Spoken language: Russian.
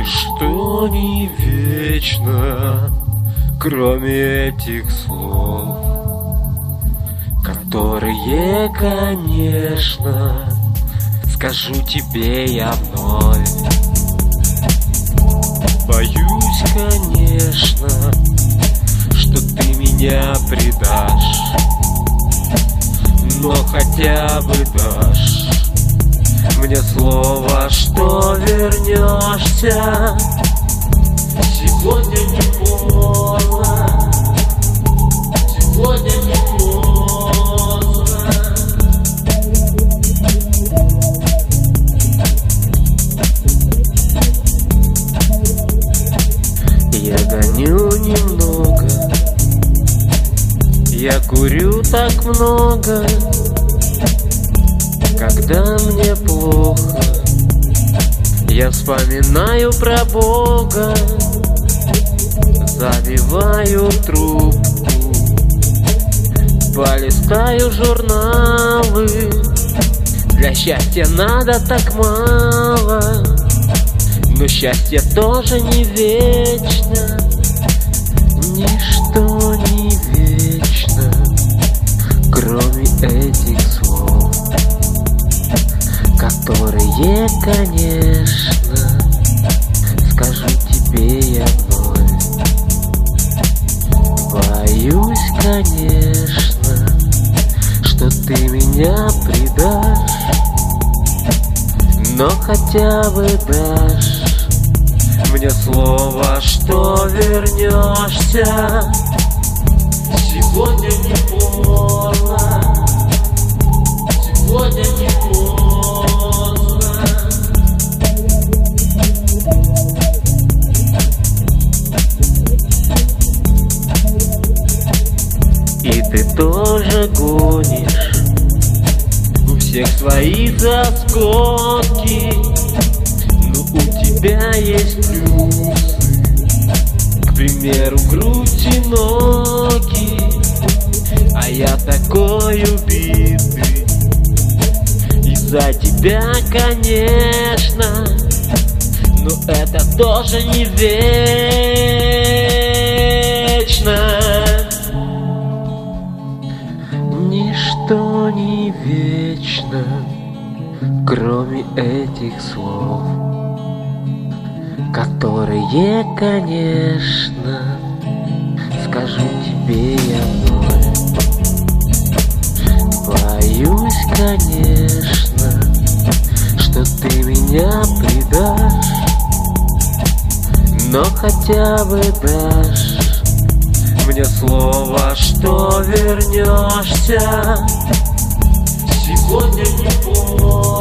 Ничто не вечно, кроме этих слов, которые, конечно, скажу тебе я вновь. Боюсь, конечно, что ты меня предашь, но хотя бы дашь мне слово, что вернешься. Сегодня не поздно, сегодня не поздно. Я гоню немного, я курю так много. Когда мне плохо, я вспоминаю про Бога, забиваю трубку, полистаю журналы. Для счастья надо так мало, но счастье тоже не вечно. Ничто не вечно, кроме этих слов, которые, конечно, скажу тебе я вновь. Боюсь, конечно, что ты меня предашь, но хотя бы дашь мне слово, что вернешься. Сегодня не поздно, сегодня не поздно. И ты тоже гонишь, у всех свои заскоки, но у тебя есть плюсы, к примеру, грудь и ноги. А я такой убитый из-за тебя, конечно, но это тоже не вечно. Ничто не вечно, кроме этих слов, которые, конечно, скажу тебе я вновь. Боюсь, конечно, что ты меня предашь, но хотя бы дашь мне слово, что вернешься. Сегодня не поздно.